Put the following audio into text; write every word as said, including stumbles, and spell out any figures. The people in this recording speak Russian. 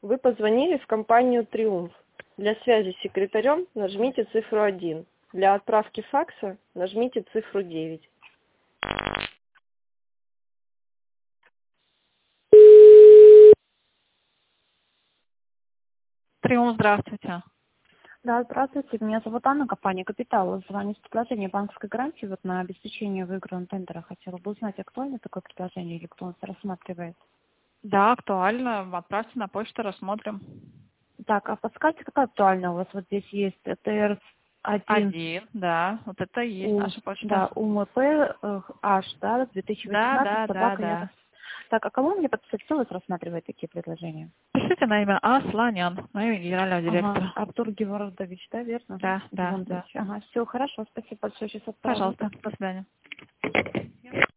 Вы позвонили в компанию «Триумф». Для связи с секретарем нажмите цифру один. Для отправки факса нажмите цифру девять. Триумф, здравствуйте. Да, здравствуйте. Меня зовут Анна, компания «Капитал». Звоню с предложением банковской гарантии вот на обеспечение выигранного тендера. Хотела бы узнать, актуально такое предложение или кто у нас рассматривает. Да, актуально. Отправьте на почту, рассмотрим. Так, а подскажите, какая актуальная у вас вот здесь есть? ТР один Один, да. Вот это и есть у, наша почта. да, УМП э, H, да, две тысячи Да, восемнадцать, да, да, собака нет. да. Так, а кому мне подписать, кто у вас рассматривает такие предложения? Пишите на имя Асланян, на имя генерального Ага, директора. Артур Гевордович, да, верно? Да, да, да. Гевондович. Ага, все, хорошо, спасибо большое, сейчас отправлю. Пожалуйста, до свидания.